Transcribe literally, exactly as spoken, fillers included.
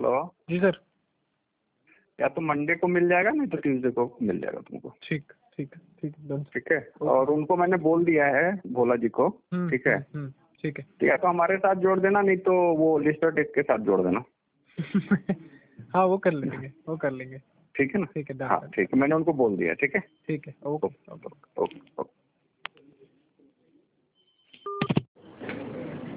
Hello जी sir. या तो Monday को मिल जाएगा, नहीं तो ट्यूसडे को मिल जाएगा तुमको। ठीक ठीक ठीक डन। ठीक है, और उनको मैंने बोल दिया है भोला जी को। हम्म, ठीक है, हम्म, हम्म, ठीक है। ठीक है, तो हमारे साथ जोड़ देना, नहीं तो वो लिस्टर टेक के साथ जोड़ देना। हाँ वो कर लेंगे, वो कर लेंगे। ठीक है ना? ठीक है डन हाँ डन। ठीक है, मैंने उनको बोल दिया। ठीक है, ठीक है, okay okay. Okay okay okay.